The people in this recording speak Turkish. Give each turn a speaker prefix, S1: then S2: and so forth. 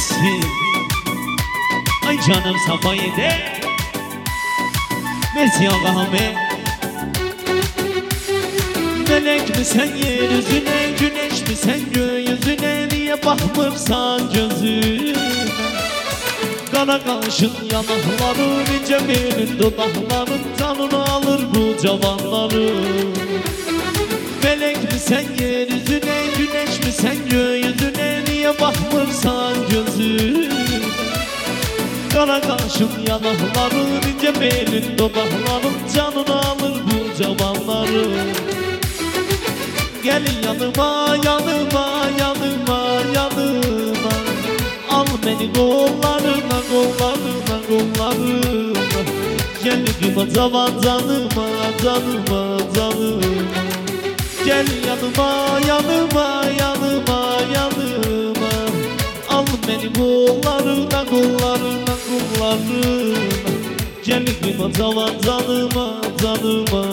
S1: Mersi. Ay canım Safa'yı de. Mersi Ağam'e. Melek mi sen yeryüzüne, güneş mi sen gökyüzüne, niye bakmırsan gözüne? Kara kaşın yanakların, ince belin dudakların, canını alır bu cavanların. Melek mi sen yeryüzüne, güneş mi sen gökyüzüne, niye bakmırsan gözüne? Kara kaşın yanakların, ince belin dudakların, canını alır bu cavanların. Gelin yanıma, yanıma, yanıma, yanıma, al beni kollarına, kollarına, kollarına. Gel kıyma cavan canıma, canıma, canıma. Gel yanıma, yanıma, yanıma, yanıma, al beni kollarına, kollarına, kollarına. Gel kıyma cavan canıma, canıma,